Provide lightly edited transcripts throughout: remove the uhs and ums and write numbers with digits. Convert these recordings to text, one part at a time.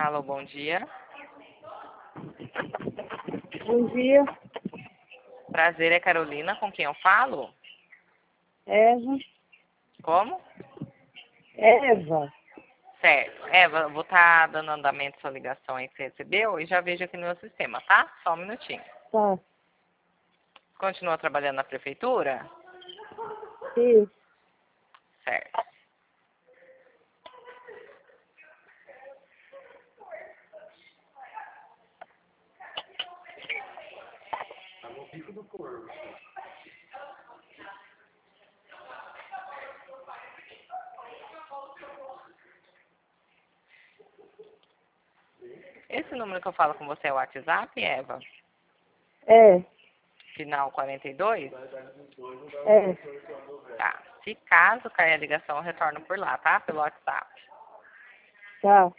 Alô, bom dia. Bom dia, Prazer, é Carolina, com quem eu falo? Eva. Como? Eva. Certo. Eva, vou estar dando andamento à sua ligação aí que você recebeu e já vejo aqui no meu sistema, tá? Só um minutinho. Tá. Continua trabalhando na prefeitura? Sim. Certo. Esse número que eu falo com você é o WhatsApp, Eva? É. Final 42? É. Tá. Se caso cair a ligação, eu retorno por lá, tá? Pelo WhatsApp. Tá.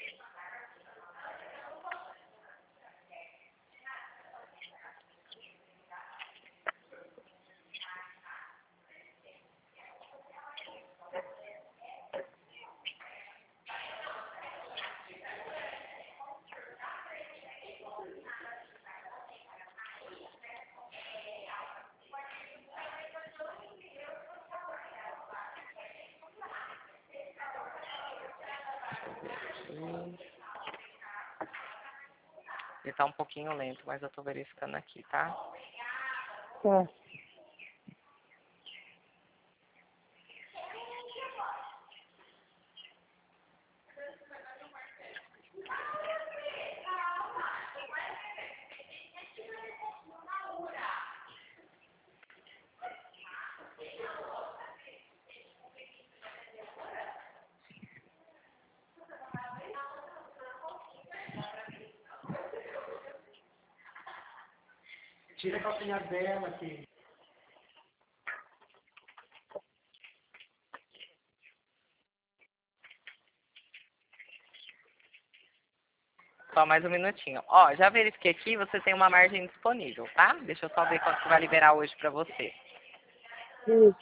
Ele tá um pouquinho lento, mas eu tô verificando aqui, tá? Tá. Tira a calcinha dela aqui. Só mais um minutinho. Ó, já verifiquei aqui, você tem uma margem disponível, tá? Deixa eu só ver quanto que vai liberar hoje pra você. Sim.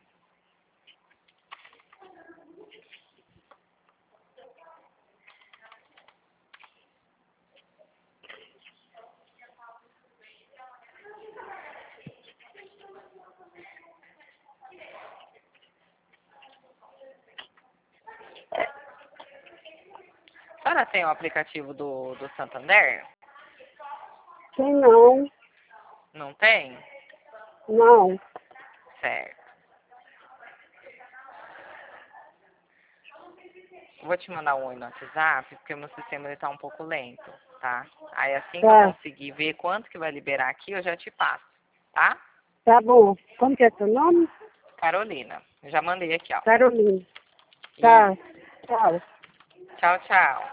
A senhora tem o aplicativo do Santander? Tem não. Não tem? Não. Certo. Vou te mandar um oi no WhatsApp, porque o meu sistema ele tá um pouco lento, tá? Aí assim que eu Tá. conseguir ver quanto que vai liberar aqui, eu já te passo, tá? Tá bom. Como que é seu nome? Carolina. Eu já mandei aqui, ó. Carolina. Tá. E Tchau. tchau, tchau.